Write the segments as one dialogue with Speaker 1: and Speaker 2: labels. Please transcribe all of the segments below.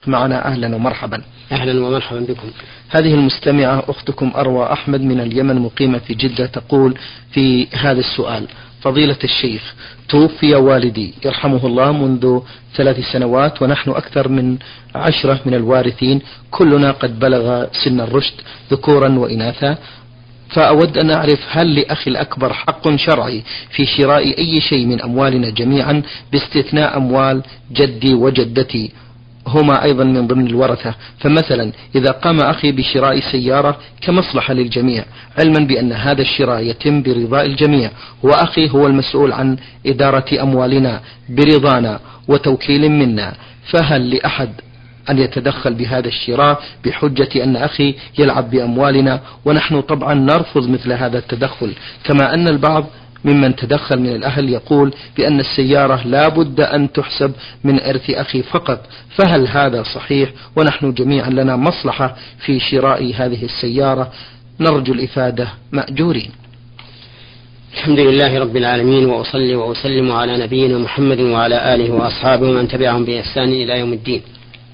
Speaker 1: معنا. أهلا ومرحبا.
Speaker 2: أهلا ومرحبا بكم.
Speaker 1: هذه المستمعة أختكم أروى أحمد من اليمن مقيمة في جدة تقول في هذا السؤال: فضيلة الشيخ، توفي والدي يرحمه الله منذ 3 سنوات، ونحن أكثر من 10 من الوارثين، كلنا قد بلغ سن الرشد ذكورا وإناثا، فأود أن أعرف هل لأخي الأكبر حق شرعي في شراء أي شيء من أموالنا جميعا باستثناء أموال جدي وجدتي، هما أيضا من ضمن الورثة. فمثلا إذا قام أخي بشراء سيارة كمصلحة للجميع، علما بأن هذا الشراء يتم برضاء الجميع، وأخي هو المسؤول عن إدارة أموالنا برضانا وتوكيل منا، فهل لأحد أن يتدخل بهذا الشراء بحجة أن أخي يلعب بأموالنا؟ ونحن طبعا نرفض مثل هذا التدخل، كما أن البعض ممن تدخل من الأهل يقول بأن السيارة لا بد أن تحسب من إرث أخي فقط، فهل هذا صحيح؟ ونحن جميعا لنا مصلحة في شراء هذه السيارة، نرجو الإفادة مأجورين.
Speaker 2: الحمد لله رب العالمين، وأصلي وأسلم على نبينا محمد وعلى آله وأصحابه ومن تبعهم بإحسان إلى يوم الدين.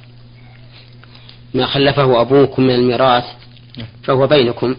Speaker 2: ما خلفه أبوكم من الميراث فهو بينكم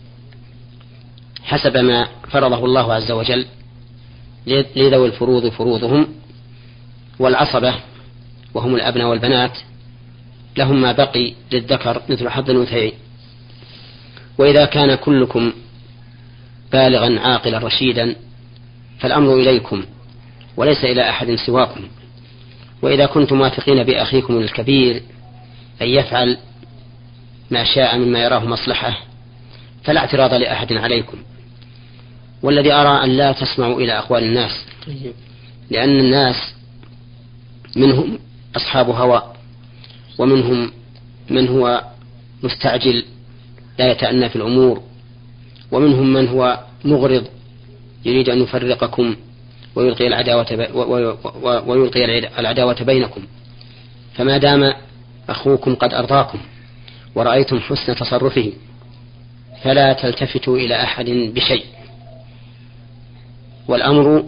Speaker 2: حسب ما فرضه الله عز وجل لذوي الفروض فروضهم، والعصبة وهم الأبناء والبنات لهم ما بقي للذكر مثل حظ الأنثيين. وإذا كان كلكم بالغا عاقلا رشيدا فالأمر إليكم وليس إلى أحد سواكم. وإذا كنتم واثقين بأخيكم الكبير أن يفعل ما شاء مما يراه مصلحة فلا اعتراض لأحد عليكم. والذي أرى أن لا تسمعوا إلى أقوال الناس، لأن الناس منهم أصحاب هوى، ومنهم من هو مستعجل لا يتأنى في الأمور، ومنهم من هو مغرض يريد أن يفرقكم ويلقي العداوة بينكم. فما دام أخوكم قد أرضاكم ورأيتم حسن تصرفه فلا تلتفتوا إلى أحد بشيء، والأمر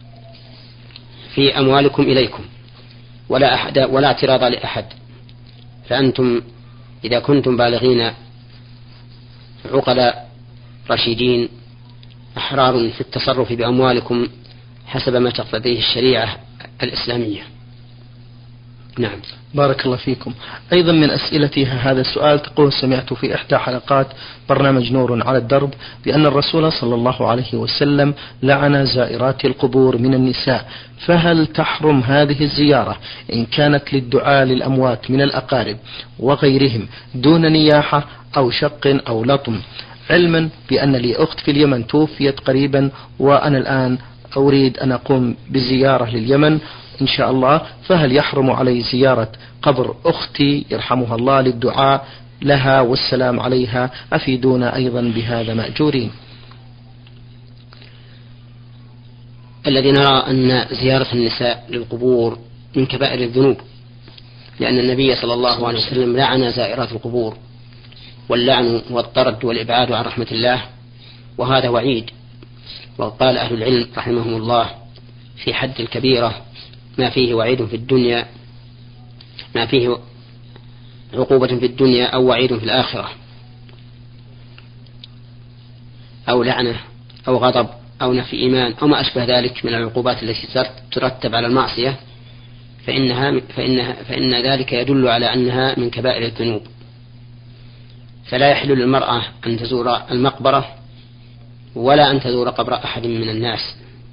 Speaker 2: في أموالكم إليكم ولا اعتراض لأحد. فأنتم إذا كنتم بالغين عقلاء رشيدين أحرار في التصرف بأموالكم حسب ما تقتضيه الشريعة الإسلامية. نعم.
Speaker 1: بارك الله فيكم. أيضا من أسئلتها هذا السؤال تقول: سمعت في إحدى حلقات برنامج نور على الدرب بأن الرسول صلى الله عليه وسلم لعن زائرات القبور من النساء، فهل تحرم هذه الزيارة إن كانت للدعاء للأموات من الأقارب وغيرهم دون نياحة أو شق أو لطم، علما بأن لي أخت في اليمن توفيت قريبا، وأنا الآن أريد أن أقوم بزيارة لليمن إن شاء الله، فهل يحرم علي زيارة قبر أختي يرحمها الله للدعاء لها والسلام عليها؟ أفيدونا أيضا بهذا مأجورين.
Speaker 2: الذي نرى أن زيارة النساء للقبور من كبائر الذنوب، لأن النبي صلى الله عليه وسلم لعن زائرات القبور، واللعن والطرد والإبعاد عن رحمة الله، وهذا وعيد. وقال أهل العلم رحمهم الله في حد الكبيرة ما فيه وعيد في الدنيا، ما فيه عقوبة في الدنيا أو وعيد في الآخرة، أو لعنة أو غضب أو نفي إيمان أو ما أشبه ذلك من العقوبات التي ترتب على المعصية، فإن ذلك يدل على أنها من كبائر الذنوب. فلا يحل للمرأة أن تزور المقبرة ولا أن تزور قبر أحد من الناس،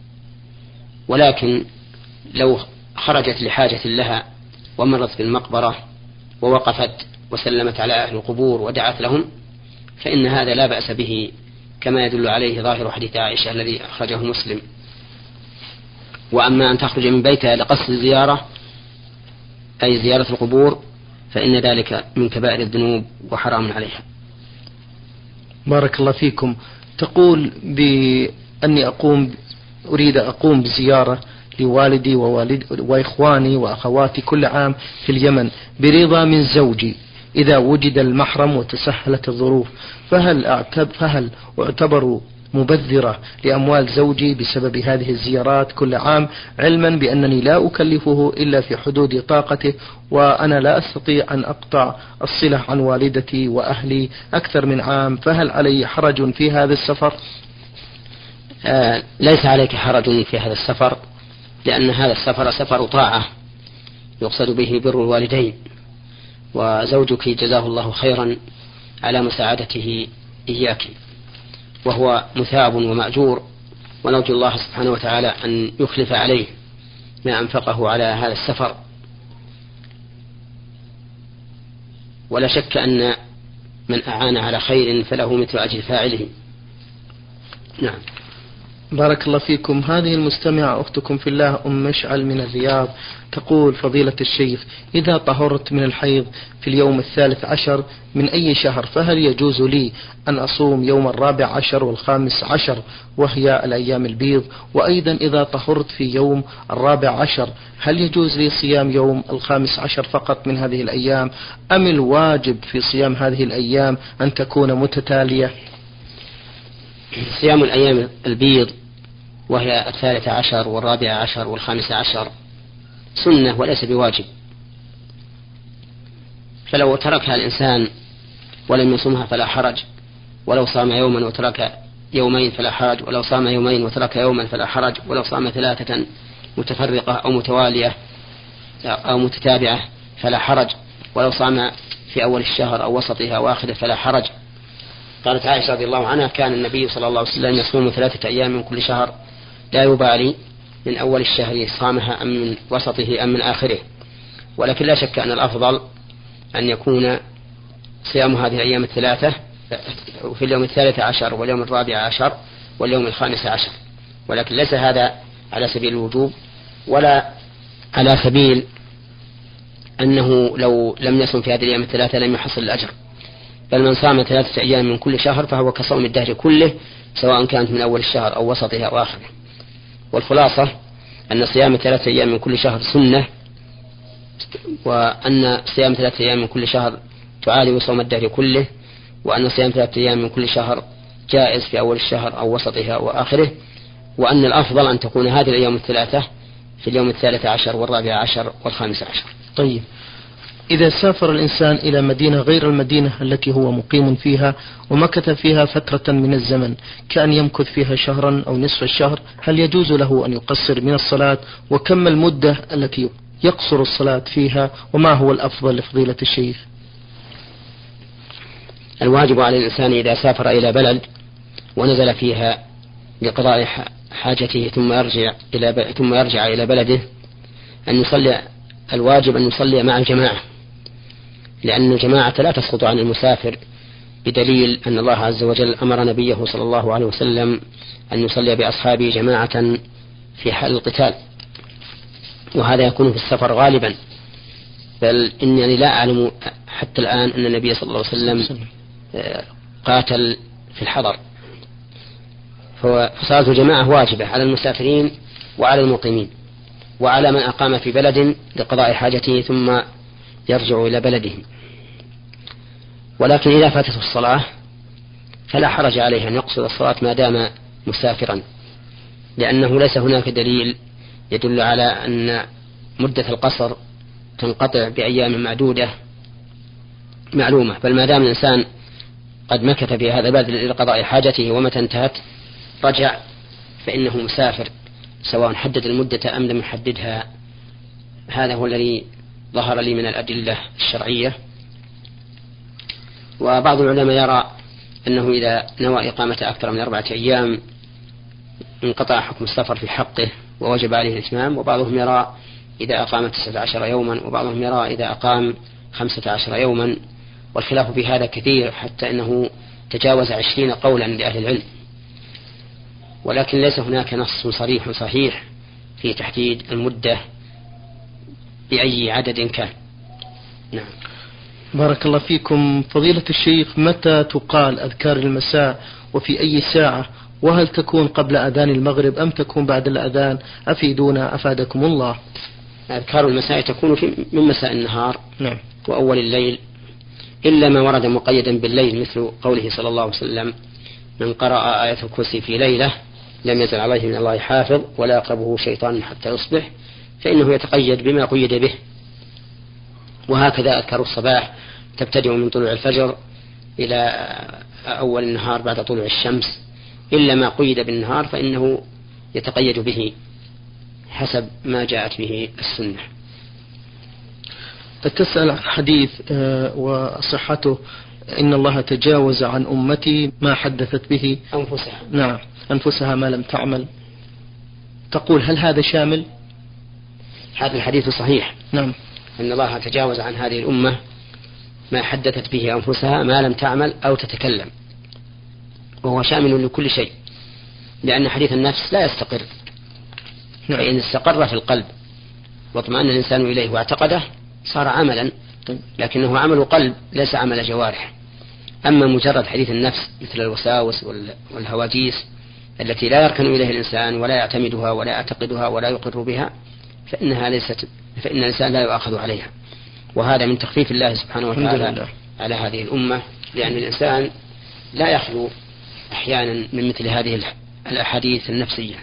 Speaker 2: ولكن لو خرجت لحاجة لها ومرت بالمقبرة ووقفت وسلمت على أهل القبور ودعت لهم فإن هذا لا بأس به، كما يدل عليه ظاهر حديث عائشة الذي أخرجه مسلم. وأما أن تخرج من بيتها لقصد الزيارة أي زيارة القبور فإن ذلك من كبائر الذنوب وحرام عليها.
Speaker 1: بارك الله فيكم. تقول بأني أريد أقوم بزيارة لوالدي وإخواني وأخواتي كل عام في اليمن برضا من زوجي إذا وجد المحرم وتسهلت الظروف، فهل أعتبر مبذرة لأموال زوجي بسبب هذه الزيارات كل عام، علما بأنني لا أكلفه إلا في حدود طاقته، وأنا لا أستطيع أن أقطع الصلة عن والدتي وأهلي أكثر من عام، فهل علي حرج في هذا السفر؟
Speaker 2: ليس عليك حرج في هذا السفر، لأن هذا السفر سفر طاعة يقصد به بر الوالدين، وزوجك جزاه الله خيرا على مساعدته إياك، وهو مثاب ومأجور، ونرجو الله سبحانه وتعالى أن يخلف عليه ما أنفقه على هذا السفر. ولا شك أن من أعان على خير فله مثل أجر فاعله. نعم.
Speaker 1: بارك الله فيكم. هذه المستمعة أختكم في الله أم مشعل من الرياض تقول: فضيلة الشيخ، إذا طهرت من الحيض في اليوم 13 من أي شهر، فهل يجوز لي أن أصوم يوم 14 و15 وهي الأيام البيض؟ وأيضا إذا طهرت في يوم 14 هل يجوز لي صيام يوم 15 فقط من هذه الأيام، أم الواجب في صيام هذه الأيام أن تكون متتالية؟
Speaker 2: صيام الأيام البيض وهي 13 و14 و15 سنة وليس بواجب، فلو تركها الإنسان ولم يصومها فلا حرج، ولو صام يوما وترك يومين فلا حرج، ولو صام يومين وترك يوما فلا حرج، ولو صام 3 متفرقة أو متوالية أو متتابعة فلا حرج، ولو صام في أول الشهر أو وسطها أو آخره فلا حرج. قالت عائشة رضي الله عنها: كان النبي صلى الله عليه وسلم يصوم 3 أيام من كل شهر لا يبالي من أول الشهر صامها أم من وسطه أم من آخره. ولكن لا شك أن الأفضل أن يكون صيام هذه الأيام 3 في اليوم 13 واليوم 14 واليوم 15، ولكن ليس هذا على سبيل الوجوب ولا على سبيل أنه لو لم يصم في هذه الأيام 3 لم يحصل الأجر، بل من صام 3 أيام من كل شهر فهو كصوم الدهر كله، سواء كانت من أول الشهر أو وسطها أو آخره. والخلاصة أن صيام 3 أيام من كل شهر سنة، وأن صيام 3 أيام من كل شهر تعادل صوم الدهر كله، وأن صيام 3 أيام من كل شهر جائز في أول الشهر أو وسطها وآخره، وأن الأفضل أن تكون هذه الأيام 3 في اليوم 13 و14 و15.
Speaker 1: طيب، إذا سافر الإنسان إلى مدينة غير المدينة التي هو مقيم فيها ومكث فيها فترة من الزمن، كأن يمكث فيها شهرا أو نصف الشهر، هل يجوز له أن يقصر من الصلاة؟ وكم المدة التي يقصر الصلاة فيها؟ وما هو الأفضل لفضيلة الشيخ؟
Speaker 2: الواجب على الإنسان إذا سافر إلى بلد ونزل فيها لقضاء حاجته ثم يرجع إلى بلده أن يصلي. الواجب أن يصلي مع الجماعة، لأن الجماعة لا تسقط عن المسافر، بدليل أن الله عز وجل أمر نبيه صلى الله عليه وسلم أن يصلي بأصحابه جماعة في حال القتال، وهذا يكون في السفر غالبا، بل إنني لا أعلم حتى الآن أن النبي صلى الله عليه وسلم قاتل في الحضر. فصلاة الجماعة واجبة على المسافرين وعلى المقيمين وعلى من أقام في بلد لقضاء حاجته ثم يرجع إلى بلده. ولكن إذا فاتته الصلاة فلا حرج عليه أن يقصر الصلاة ما دام مسافرا، لأنه ليس هناك دليل يدل على أن مدة القصر تنقطع بأيام معدودة معلومة، بل ما دام الإنسان قد مكث في هذا البلد لقضاء حاجته ومتى انتهت رجع فإنه مسافر، سواء حدد المدة أم لم يحددها. هذا هو الذي ظهر لي من الأدلة الشرعية. وبعض العلماء يرى أنه إذا نوى إقامة أكثر من 4 أيام انقطع حكم السفر في حقه ووجب عليه الإتمام، وبعضهم يرى إذا أقام 19 يوما، وبعضهم يرى إذا أقام 15 يوما، والخلاف في هذا كثير حتى أنه تجاوز 20 قولا لأهل العلم، ولكن ليس هناك نص صريح صحيح في تحديد المدة بأي عدد كان. نعم.
Speaker 1: بارك الله فيكم. فضيلة الشيخ، متى تقال أذكار المساء وفي أي ساعة؟ وهل تكون قبل أذان المغرب أم تكون بعد الأذان؟ أفيدونا أفادكم الله.
Speaker 2: أذكار المساء تكون من مساء النهار
Speaker 1: نعم.
Speaker 2: وأول الليل، إلا ما ورد مقيدا بالليل مثل قوله صلى الله عليه وسلم: من قرأ آية الكرسي في ليلة لم يزل عليه من الله حافظ ولا يقربه شيطان حتى يصبح، فإنه يتقيد بما قيد به. وهكذا أذكار الصباح تبتدئ من طلوع الفجر إلى أول النهار بعد طلوع الشمس، إلا ما قيد بالنهار فإنه يتقيد به حسب ما جاءت به السنة.
Speaker 1: تسأل عن حديث وصحته: إن الله تجاوز عن أمتي ما حدثت به
Speaker 2: أنفسها.
Speaker 1: نعم، أنفسها ما لم تعمل. تقول هل هذا شامل؟
Speaker 2: هذا الحديث صحيح.
Speaker 1: نعم.
Speaker 2: أن الله تجاوز عن هذه الأمة ما حدثت به أنفسها ما لم تعمل أو تتكلم، وهو شامل لكل شيء، لأن حديث النفس لا يستقر.
Speaker 1: نعم.
Speaker 2: فإن استقر في القلب واطمأن الإنسان إليه واعتقده صار عملا، لكنه عمل قلب ليس عمل جوارح. أما مجرد حديث النفس مثل الوساوس والهواجيس التي لا يركن إليها الإنسان ولا يعتمدها ولا يعتقدها ولا يقر بها، فإن الإنسان لا يؤاخذ عليها. وهذا من تخفيف الله سبحانه وتعالى على هذه الأمة، لأن الإنسان لا يخلو أحيانا من مثل هذه الأحاديث النفسية.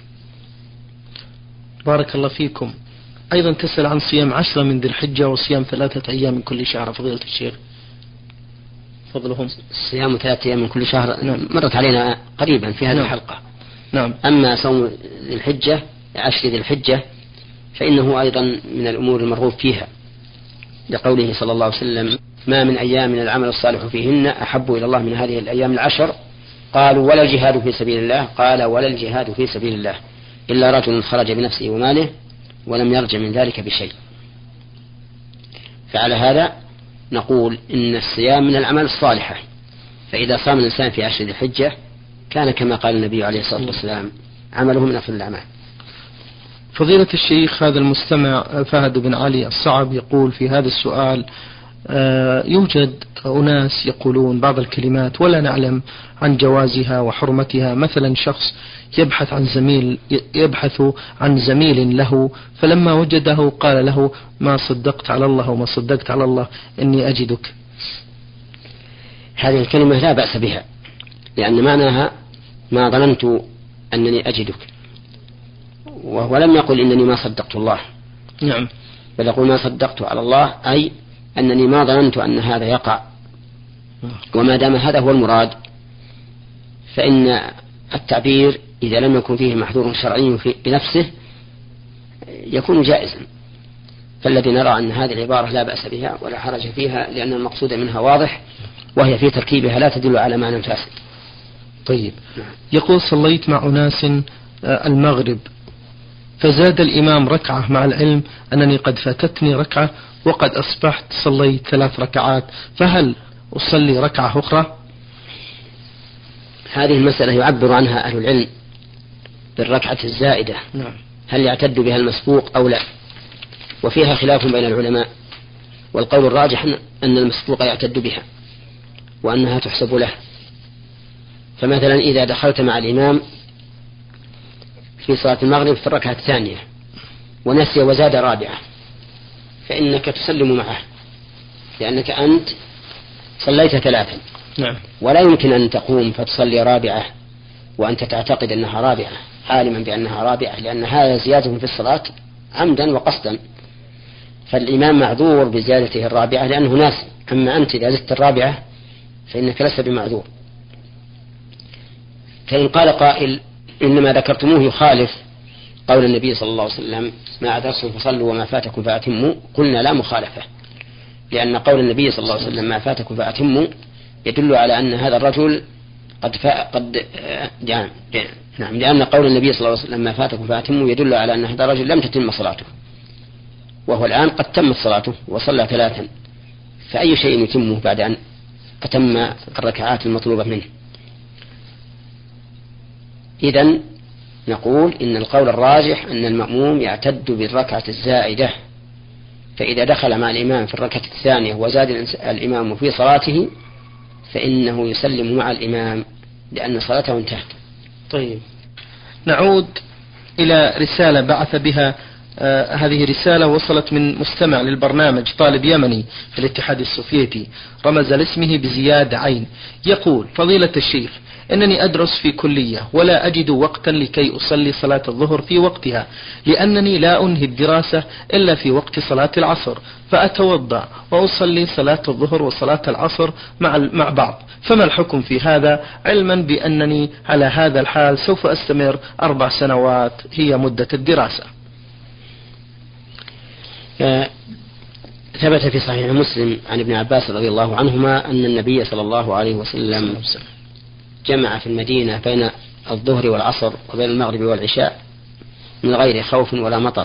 Speaker 1: بارك الله فيكم. أيضا تسأل عن صيام 10 من ذي الحجة وصيام 3 أيام من كل شهر. فضيلة الشيخ فضلهم.
Speaker 2: صيام 3 أيام من كل شهر مرت علينا قريبا في هذه الحلقة.
Speaker 1: نعم.
Speaker 2: أما صوم ذي الحجة 10 ذي الحجة فإنه أيضا من الأمور المرغوب فيها، لقوله صلى الله عليه وسلم: ما من أيام من العمل الصالح فيهن أحب إلى الله من هذه الأيام 10. قالوا: ولا الجهاد في سبيل الله؟ قال: ولا الجهاد في سبيل الله إلا رجل خرج بنفسه وماله ولم يرجع من ذلك بشيء. فعلى هذا نقول إن الصيام من الأعمال الصالحة، فإذا صام الإنسان في 10 ذي الحجة كان كما قال النبي عليه الصلاة والسلام عمله من أفضل الأعمال.
Speaker 1: فضيلة الشيخ، هذا المستمع فهد بن علي الصعب يقول في هذا السؤال: يوجد أناس يقولون بعض الكلمات ولا نعلم عن جوازها وحرمتها. مثلا شخص يبحث عن زميل له، فلما وجده قال له: ما صدقت على الله وما صدقت على الله إني أجدك.
Speaker 2: هذه الكلمة لا بأس بها، لأن معناها ما ظننت أنني أجدك، وهو لم يقل إنني ما صدقت الله.
Speaker 1: نعم.
Speaker 2: بل يقول ما صدقت على الله، أي أنني ما ظننت أن هذا يقع. وما دام هذا هو المراد فإن التعبير إذا لم يكن فيه محذور شرعي بنفسه يكون جائزا. فالذي نرى أن هذه العبارة لا بأس بها ولا حرج فيها، لأن المقصود منها واضح، وهي في تركيبها لا تدل على معنى فاسد.
Speaker 1: طيب. يقول: صليت مع أناس المغرب فزاد الإمام ركعة، مع العلم أنني قد فاتتني ركعة وقد أصبحت صليت 3 ركعات، فهل أصلي ركعة أخرى؟
Speaker 2: هذه المسألة يعبر عنها أهل العلم بالركعة الزائدة.
Speaker 1: نعم.
Speaker 2: هل يعتد بها المسبوق أو لا؟ وفيها خلاف بين العلماء، والقول الراجح أن المسبوق يعتد بها وأنها تحسب له. فمثلا إذا دخلت مع الإمام في صلاة المغرب في الركعة الثانية ونسي وزاد رابعة، فإنك تسلم معه، لأنك أنت صليت 3.
Speaker 1: نعم.
Speaker 2: ولا يمكن أن تقوم فتصلي رابعة وأنت تعتقد أنها رابعة عالما بأنها رابعة، لأن هذا زيادة في الصلاة عمدا وقصدا. فالإمام معذور بزيادته الرابعة لأنه ناسي، أما أنت إذا زدت الرابعة فإنك لست بمعذور. فإن قال قائل: إنما ذكرتموه يخالف قول النبي صلى الله عليه وسلم: ما أدركتم فصلوا وما فاتكم فأتموا، قلنا لا مخالفة، لأن قول النبي صلى الله عليه وسلم ما فاتكم فأتموا يدل على أن هذا الرجل نعم، لأن قول النبي صلى الله عليه وسلم ما فاتكم فأتموا يدل على أن هذا الرجل لم تتم صلاته، وهو الآن قد تمت صلاته وصلى 3، فأي شيء يتمه بعد أن أتم الركعات المطلوبة منه. إذن نقول إن القول الراجح أن المأموم يعتد بالركعة الزائدة، فإذا دخل مع الإمام في الركعة الثانية وزاد الإمام في صلاته فإنه يسلم مع الإمام لأن صلاته انتهت.
Speaker 1: طيب، نعود إلى رسالة بعث بها هذه رسالة وصلت من مستمع للبرنامج طالب يمني في الاتحاد السوفيتي، رمز لاسمه بزياد عين، يقول: فضيلة الشيخ، إنني أدرس في كلية ولا أجد وقتا لكي أصلي صلاة الظهر في وقتها، لأنني لا أنهي الدراسة إلا في وقت صلاة العصر، فأتوضأ وأصلي صلاة الظهر وصلاة العصر مع بعض، فما الحكم في هذا، علما بأنني على هذا الحال سوف أستمر 4 سنوات هي مدة الدراسة؟
Speaker 2: ثبت في صحيح مسلم عن ابن عباس رضي الله عنهما أن النبي صلى الله عليه وسلم جمع في المدينة بين الظهر والعصر وبين المغرب والعشاء من غير خوف ولا مطر.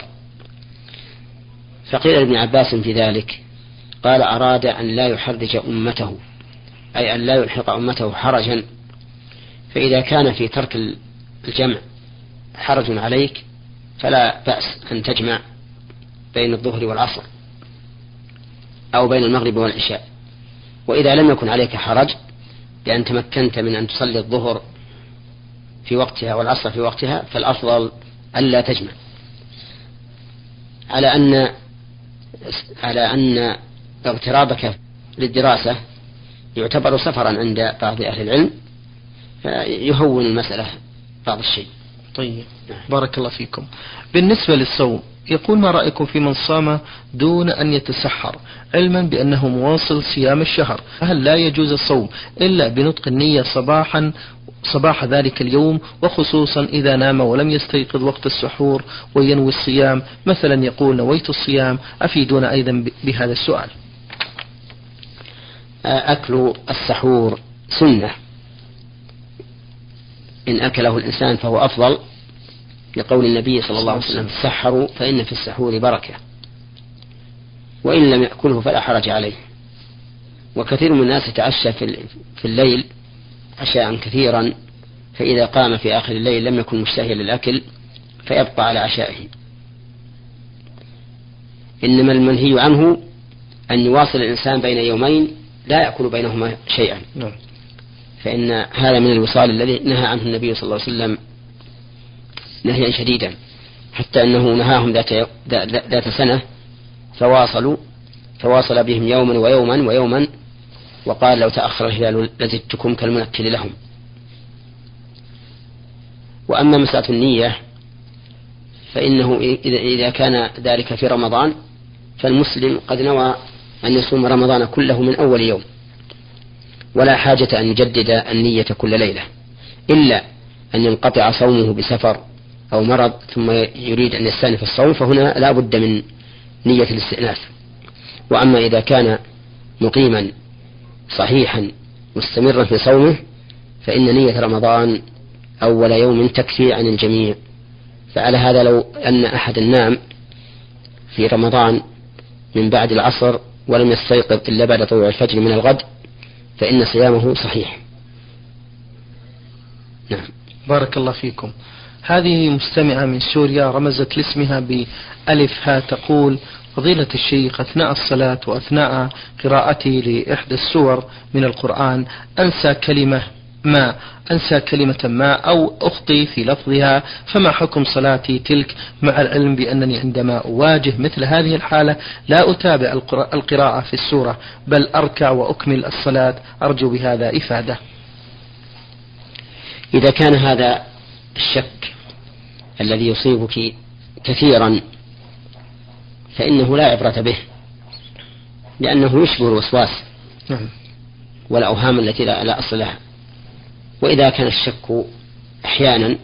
Speaker 2: فقيل لابن عباس في ذلك، قال: أراد أن لا يحرج أمته، أي أن لا يلحق أمته حرجا، فإذا كان في ترك الجمع حرج عليك فلا بأس أن تجمع بين الظهر والعصر أو بين المغرب والعشاء. وإذا لم يكن عليك حرج لأن تمكنت من أن تصلي الظهر في وقتها والعصر في وقتها، فالأفضل ألا تجمع، على أن اغترابك للدراسة يعتبر سفرا عند بعض أهل العلم، فيهون المسألة بعض الشيء.
Speaker 1: طيب، بارك الله فيكم. بالنسبة للصوم، يقول: ما رأيكم في من صام دون أن يتسحر، علما بأنه مواصل صيام الشهر، هل لا يجوز الصوم إلا بنطق النية صباح ذلك اليوم، وخصوصا إذا نام ولم يستيقظ وقت السحور وينوي الصيام، مثلا يقول: نويت الصيام؟ أفيدونا أيضا بهذا السؤال.
Speaker 2: أكل السحور سنة، إن أكله الإنسان فهو أفضل، لقول النبي صلى الله عليه وسلم: تسحروا فإن في السحور بركة، وإن لم يأكله فلا حرج عليه. وكثير من الناس يتعشى في الليل عشاء كثيرا، فإذا قام في آخر الليل لم يكن مشتهيا للأكل فيبقى على عشائه. إنما المنهي عنه أن يواصل الإنسان بين يومين لا يأكل بينهما شيئا، فإن هذا من الوصال الذي نهى عنه النبي صلى الله عليه وسلم نهيا شديدا، حتى أنه نهاهم ذات سنة فواصل بهم يوما ويوما ويوما، وقال: لو تأخر الهلال لزدتكم كالمنكل لهم. وأما مسألة النية فإنه إذا كان ذلك في رمضان فالمسلم قد نوى أن يصوم رمضان كله من أول يوم، ولا حاجة أن يجدد النية كل ليلة، إلا أن ينقطع صومه بسفر أو مرض ثم يريد أن يستأنف الصوم، فهنا لا بد من نية الاستئناف. وأما إذا كان مقيما صحيحا مستمرا في صومه فإن نية رمضان أول يوم تكفي عن الجميع. فعلى هذا لو أن أحد نام في رمضان من بعد العصر ولم يستيقظ إلا بعد طلوع الفجر من الغد فإن صيامه صحيح. نعم.
Speaker 1: بارك الله فيكم. هذه مستمعة من سوريا رمزت لاسمها بألف ها، تقول: فضيلة الشيخ، أثناء الصلاة وأثناء قراءتي لإحدى السور من القرآن أنسى كلمة ما أو أخطي في لفظها، فما حكم صلاتي تلك، مع العلم بأنني عندما أواجه مثل هذه الحالة لا أتابع القراءة في السورة بل أركع وأكمل الصلاة، أرجو بهذا إفادة.
Speaker 2: إذا كان هذا الشك الذي يصيبك كثيرا فإنه لا عبرة به، لأنه يشبه الوسواس والأوهام التي لا أصل لها. وإذا كان الشك أحيانا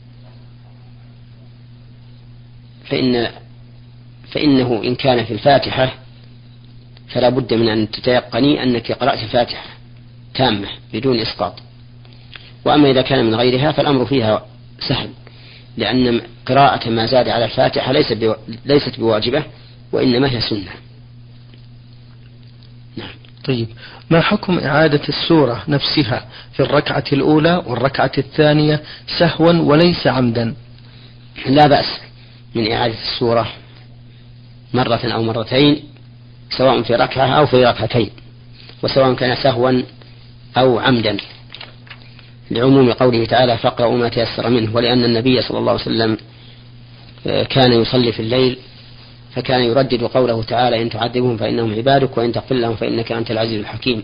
Speaker 2: فإنه إن كان في الفاتحة فلا بد من أن تتيقني أنك قرأت الفاتحة تامة بدون إسقاط. وأما إذا كان من غيرها فالأمر فيها سهل، لأن قراءة ما زاد على الفاتحة ليست بواجبة وإنما هي سنة. نعم.
Speaker 1: طيب، ما حكم إعادة السورة نفسها في الركعة الأولى والركعة الثانية سهوا وليس عمدا؟
Speaker 2: لا بأس من إعادة السورة مرة أو مرتين، سواء في ركعة أو في ركعتين، وسواء كان سهوا أو عمدا، لعموم قوله تعالى: فاقرأوا ما تيسر منه، ولأن النبي صلى الله عليه وسلم كان يصلي في الليل فكان يردد قوله تعالى إن تعذبهم فإنهم عبادك وإن تغفر لهم فإنك أنت العزيز الحكيم،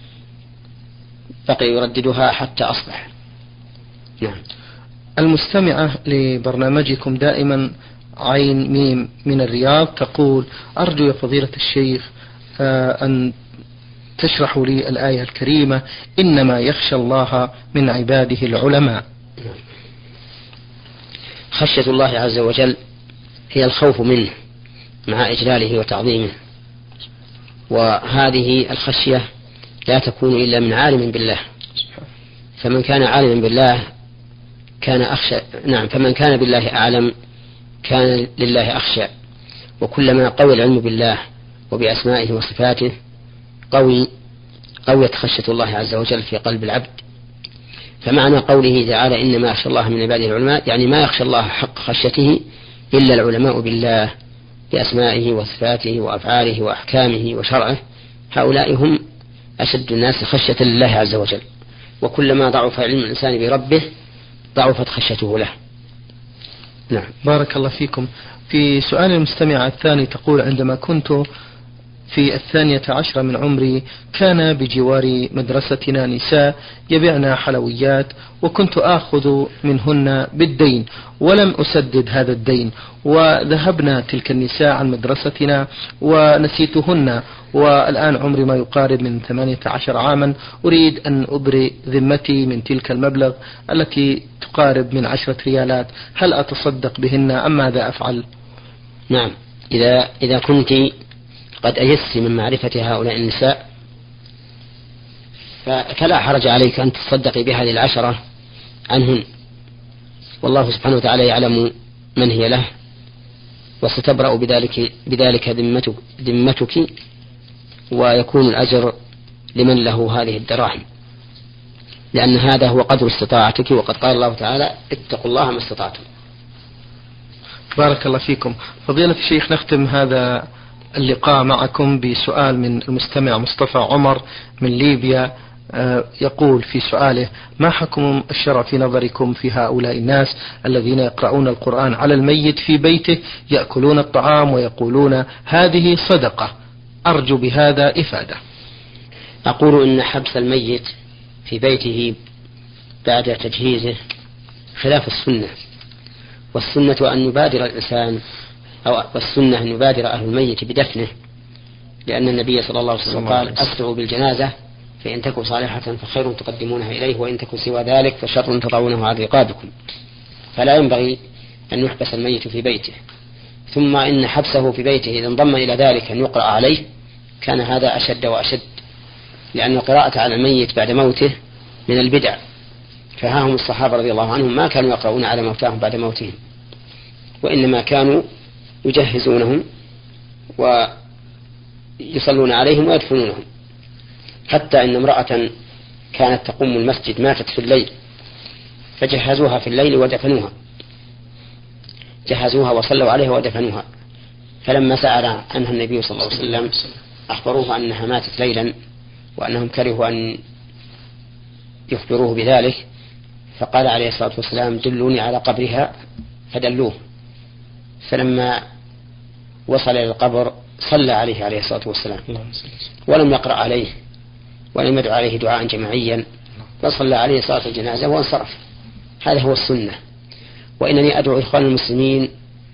Speaker 2: بقي يرددها حتى أصبح. نعم.
Speaker 1: المستمعة لبرنامجكم دائما عين ميم من الرياض تقول أرجو يا فضيلة الشيخ أن تشرحوا لي الآية الكريمة إنما يخشى الله من عباده العلماء.
Speaker 2: خشية الله عز وجل هي الخوف منه مع إجلاله وتعظيمه، وهذه الخشية لا تكون إلا من عالم بالله، فمن كان عالما بالله كان أخشى. نعم، فمن كان بالله أعلم كان لله أخشى، وكلما قوي العلم بالله وبأسمائه وصفاته قويت خشية الله عز وجل في قلب العبد. فمعنى قوله تعالى إنما يخشى الله من عباده العلماء يعني ما يخشى الله حق خشيته إلا العلماء بالله بأسمائه وصفاته وأفعاله وأحكامه وشرعه، هؤلاء هم أشد الناس خشية لله عز وجل، وكلما ضعف علم الإنسان بربه ضعفت خشيته له. نعم.
Speaker 1: بارك الله فيكم. في سؤال المستمع الثاني تقول عندما كنت في 12 من عمري كان بجوار مدرستنا نساء يبيعن حلويات، وكنت آخذ منهن بالدين ولم أسدد هذا الدين، وذهبنا تلك النساء عن مدرستنا ونسيتهن، والآن عمري ما يقارب من 18 عاما، أريد أن أبرئ ذمتي من تلك المبلغ التي تقارب من 10 ريالات، هل أتصدق بهن أم ماذا أفعل؟
Speaker 2: نعم، إذا كنت قد أيست من معرفة هؤلاء النساء فلا حرج عليك أن تصدقي بهذه 10 عنهن، والله سبحانه وتعالى يعلم من هي له، وستبرأ بذلك ذمتك، ويكون الأجر لمن له هذه الدراهم، لأن هذا هو قدر استطاعتك، وقد قال الله تعالى اتقوا الله ما استطعتم.
Speaker 1: بارك الله فيكم. فضيلة الشيخ، نختم هذا اللقاء معكم بسؤال من المستمع مصطفى عمر من ليبيا. يقول في سؤاله: ما حكم الشرع في نظركم في هؤلاء الناس الذين يقرؤون القرآن على الميت في بيته، يأكلون الطعام ويقولون هذه صدقة؟ أرجو بهذا إفادة.
Speaker 2: أقول إن حبس الميت في بيته بعد تجهيزه خلاف السنة، والسنة أن يبادر الإنسان والسنة أن يبادر أهل الميت بدفنه، لأن النبي صلى الله عليه وسلم قال أسرعوا بالجنازة فإن تكن صالحة فخير تقدمونها إليه وإن تكن سوى ذلك فشر تضعونه على رقابكم، فلا ينبغي أن يحبس الميت في بيته. ثم إن حبسه في بيته إذا انضم إلى ذلك أن يقرأ عليه كان هذا أشد وأشد، لأن القراءة على الميت بعد موته من البدع، فها هم الصحابة رضي الله عنهم ما كانوا يقرؤون على موتاهم بعد موتهم، وإنما كانوا يجهزونهم ويصلون عليهم ويدفنونهم، حتى إن امرأة كانت تقوم المسجد ماتت في الليل فجهزوها في الليل ودفنوها، جهزوها وصلوا عليها ودفنوها، فلما سأل عنها النبي صلى الله عليه وسلم أخبروه أنها ماتت ليلا وأنهم كرهوا أن يخبروه بذلك، فقال عليه الصلاة والسلام دلوني على قبرها فدلوه، فلما وصل إلى القبر صلى عليه عليه الصلاة والسلام ولم يقرأ عليه ولم يدعو عليه دعاء جماعيا، فصلى عليه صلاة الجنازة وانصرف. هذا هو السنة. وإنني أدعو إخوان المسلمين،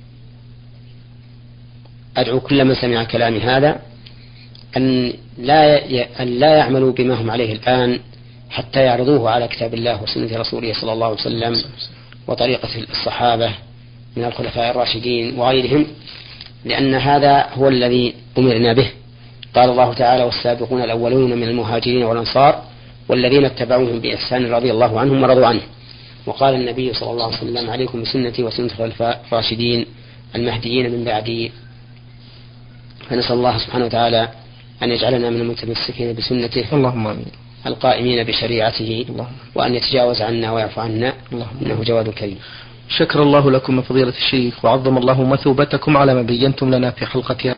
Speaker 2: أدعو كل من سمع كلامي هذا أن لا يعملوا بما هم عليه الآن حتى يعرضوه على كتاب الله وسنة رسوله صلى الله عليه وسلم وطريقة الصحابة من الخلفاء الراشدين وغيرهم، لأن هذا هو الذي أمرنا به. قال الله تعالى والسابقون الأولون من المهاجرين والأنصار والذين اتبعوهم بإحسان رضي الله عنهم ورضوا عنه. وقال النبي صلى الله عليه وسلم عليكم بسنتي وسنة الخلفاء الراشدين المهديين من بعدي. فنسأل الله سبحانه وتعالى أن يجعلنا من المتمسكين بسنته
Speaker 1: اللهم آمين
Speaker 2: القائمين بشريعته وأن يتجاوز عنا ويعفو عنا إنه جواد كريم.
Speaker 1: شكر الله لكم فضيلة الشيخ، وعظم الله مثوبتكم على ما بينتم لنا في حلقة